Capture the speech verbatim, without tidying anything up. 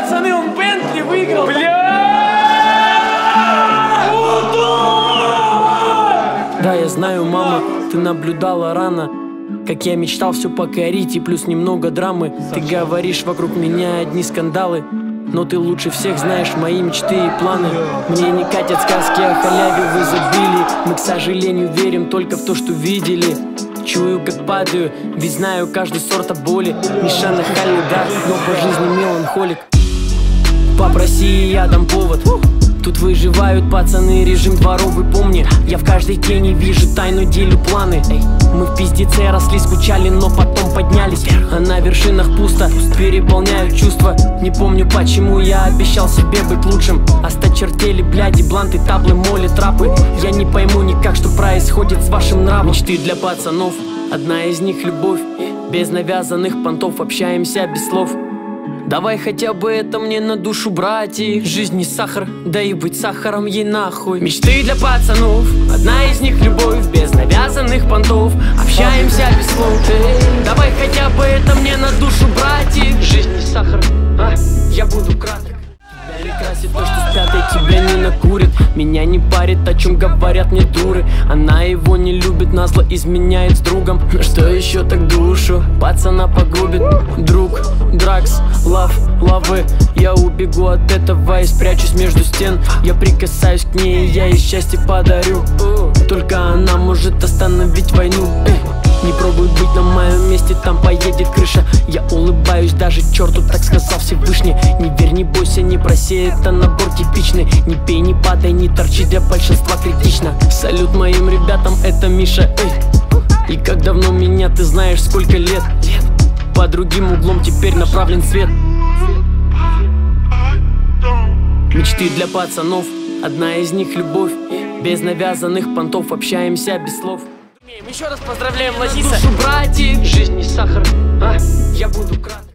пацаны, он Бентли выиграл. Бля! Да, я знаю, мама, ты наблюдала рано, как я мечтал все покорить и плюс немного драмы. Ты говоришь, вокруг меня одни скандалы, но ты лучше всех знаешь мои мечты и планы. Мне не катят сказки о халяве в изобилии. Мы, к сожалению, верим только в то, что видели. Чую, как падаю, ведь знаю каждый сорт от боли. Миша нахальный, да, но по жизни меланхолик. Попроси, я дам повод. Тут выживают пацаны, режим дворовый, помни. Я в каждой тени вижу тайну, делю планы. Мы в пиздеце росли, скучали, но потом поднялись. А на вершинах пусто, переполняют чувства. Не помню, почему я обещал себе быть лучшим. Осточертели, бляди, бланты, таблы, моли, трапы. Я не пойму никак, что происходит с вашим нравом. Мечты для пацанов, одна из них любовь. Без навязанных понтов общаемся без слов. Давай хотя бы это мне на душу, братья. Жизнь не сахар, да и быть сахаром ей нахуй. Мечты для пацанов, одна из них любовь. Без навязанных понтов общаемся без слов. Давай хотя бы это мне на душу, братья. Жизнь не сахар, а я буду краток. Тебя не красит то, что с пятой тебя не накурит. Меня не парит, о чем говорят мне дуры. Она его не любит, назло изменяет с другом. Но что еще так душу пацана погубит? Друг, дракс, лав, лавы. Я убегу от этого и спрячусь между стен. Я прикасаюсь к ней, я ей счастье подарю. Только она может остановить войну. Не пробуй быть на моем месте, там поедет крыша. Я улыбаюсь даже черту, так сказал Всевышний. Не верь, не бойся, не проси, это набор типичный. Не пей, не падай, не торчи, для большинства критично. Салют моим ребятам, это Миша, эй. И как давно меня ты знаешь, сколько лет? По другим углом теперь направлен свет. Мечты для пацанов, одна из них любовь. Без навязанных понтов общаемся без слов. Еще раз поздравляем, Лазиса. Душу, братья, жизнь не сахар, а я буду краток.